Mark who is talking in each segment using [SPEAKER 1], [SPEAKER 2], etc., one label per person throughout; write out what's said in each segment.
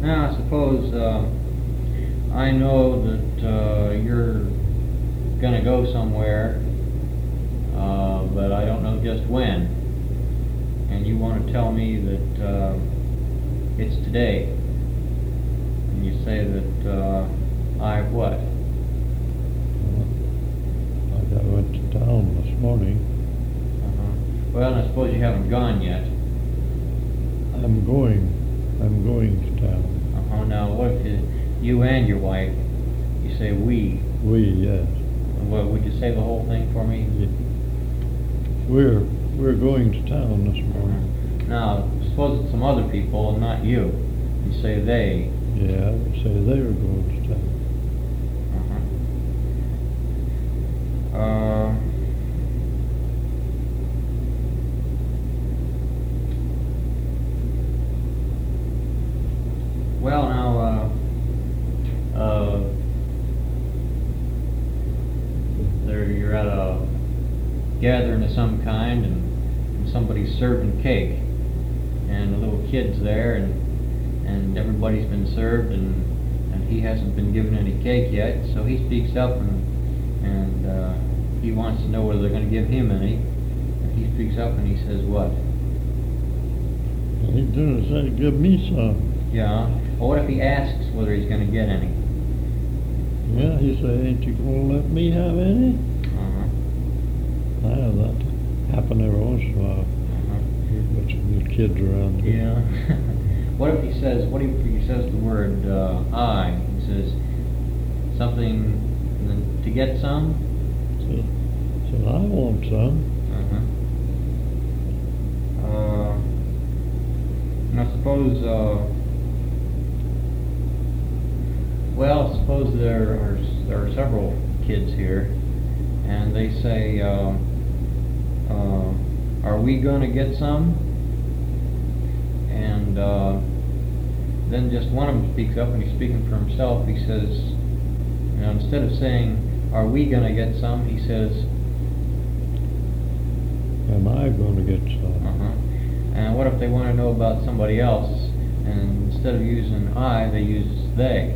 [SPEAKER 1] Now, suppose I know that you're going to go somewhere, but I don't know just when, and you want to tell me that it's today, and you say that I what?
[SPEAKER 2] I went to town this morning.
[SPEAKER 1] Well, I suppose you haven't gone yet.
[SPEAKER 2] I'm going to town.
[SPEAKER 1] Now, what if you and your wife, you say we?
[SPEAKER 2] We, yes.
[SPEAKER 1] What, would you say the whole thing for me?
[SPEAKER 2] Yeah. We're going to town this morning.
[SPEAKER 1] Now, suppose it's some other people and not you. You say they.
[SPEAKER 2] Yeah, I would say they're going to town.
[SPEAKER 1] Well, now, you're at a gathering of some kind, and somebody's serving cake, and the little kid's there, and everybody's been served, and he hasn't been given any cake yet, so he speaks up, and he wants to know whether they're going to give him any, and he speaks up and he says what?
[SPEAKER 2] He's going to say, give me some.
[SPEAKER 1] Yeah. Well, what if he asks whether he's going to get any?
[SPEAKER 2] Yeah, he say, ain't you going to let me have any? I have that happen every once in a while. There's a bunch of little kids around here.
[SPEAKER 1] Yeah. What if he says the word I? He says something, and then to get some?
[SPEAKER 2] So I want some.
[SPEAKER 1] Now suppose, suppose there are several kids here, and they say, are we going to get some? And then just one of them speaks up, and he's speaking for himself. He says, instead of saying, are we going to get some, he says,
[SPEAKER 2] am I going to get some?
[SPEAKER 1] And what if they want to know about somebody else, and instead of using I, they use they?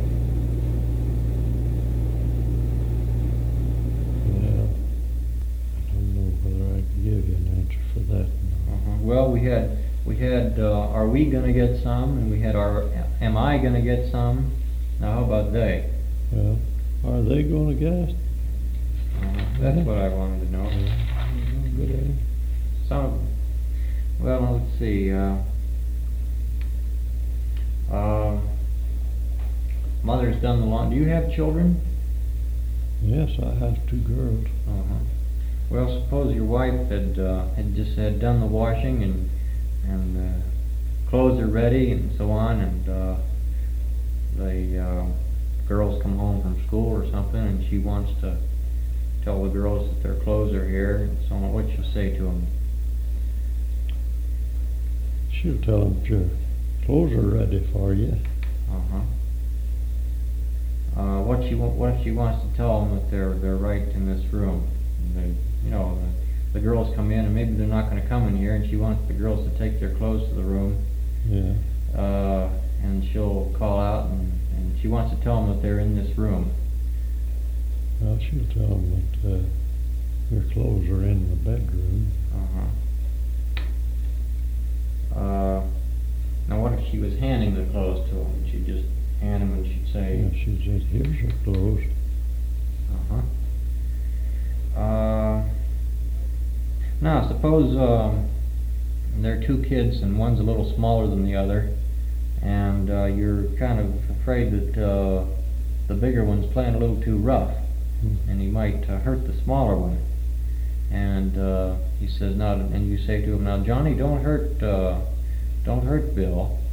[SPEAKER 2] Yeah, I don't know whether I can give you an answer for that.
[SPEAKER 1] Well, we had are we going to get some, and we had am I going to get some? Now how about they?
[SPEAKER 2] Well, are they going to get?
[SPEAKER 1] That's what I wanted to know.
[SPEAKER 2] Good.
[SPEAKER 1] Well, let's see. Mother's done the laundry. Do you have children?
[SPEAKER 2] Yes, I have 2 girls.
[SPEAKER 1] Well, suppose your wife had done the washing, and clothes are ready and so on, and the girls come home from school or something, and she wants to tell the girls that their clothes are here and so on. What she'll say to them?
[SPEAKER 2] She'll tell them your clothes are ready for you.
[SPEAKER 1] What if she wants to tell them that they're right in this room? And the girls come in, and maybe they're not going to come in here, and she wants the girls to take their clothes to the room.
[SPEAKER 2] Yeah.
[SPEAKER 1] And she'll call out, and she wants to tell them that they're in this room.
[SPEAKER 2] Well, she'll tell them that your clothes are in the bedroom.
[SPEAKER 1] Now, what if she was handing the clothes to them? She'd just hand them, and she'd say...
[SPEAKER 2] Yeah, she'd say, here's your clothes.
[SPEAKER 1] Now, suppose there are 2 kids, and one's a little smaller than the other, and you're kind of afraid that the bigger one's playing a little too rough, and he might hurt the smaller one. And he says, "Now," and you say to him, "Now, Johnny, don't hurt Bill."